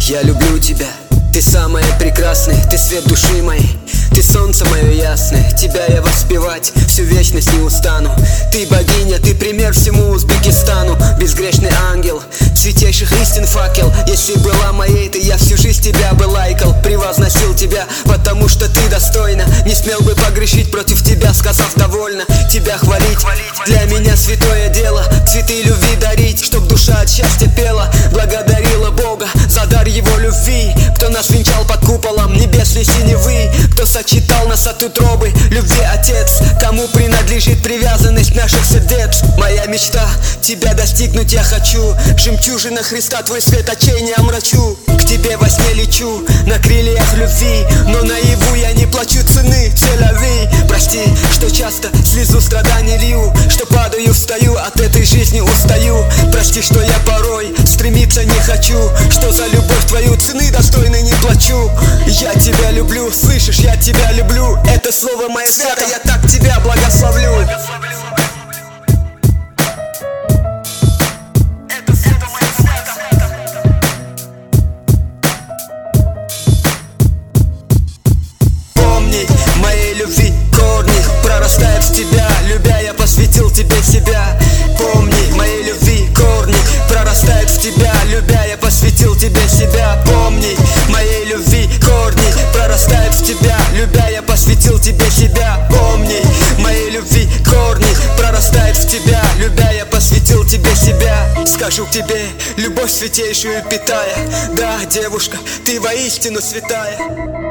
Я люблю тебя, ты самая прекрасная, ты свет души моей, ты солнце мое ясное. Тебя я воспевать всю вечность не устану. Ты богиня, ты пример всему Узбекистану. Безгрешный ангел, святейших истин факел. Если была моей, то я всю жизнь тебя бы лайкал. Превозносил тебя, потому что ты достойна. Не смел бы погрешить против тебя, сказав довольно. Тебя хвалить, для меня святое дело. Цветы любви дарить, чтоб душа от счастья пела. Благодарила Бога за дар его любви. Кто нас венчал под куполом небесной синевы, кто сочетал нас от утробы любви Отец, кому принадлежит привязанность наших сердец. Моя мечта, тебя достигнуть я хочу. Жемчужина Христа, твой свет очей не омрачу. К тебе во сне лечу на крыльях любви, но наяву я не плачу цены целяви. Прости, что часто слезу страданий лью, что падаю, встаю, от этой жизни устаю. Прости, что я порой стремиться не хочу, что за любовь твою цены достойной не плачу. Я тебя люблю, слышишь, я тебя люблю. Это слово мое свято, я так тебя благословлю. Помни, моей любви корни прорастают в тебя. Любя, я посвятил тебе себя. Помни, моей любви корни прорастают в тебя. Любя, я посвятил тебе себя. Помни, моей любви корни прорастают в тебя. Любя, я посвятил тебе себя. Помни, моей любви корни прорастают в тебя. Любя, я посвятил тебе себя. Скажу к тебе, любовь святейшую питая. Да, девушка, ты воистину святая.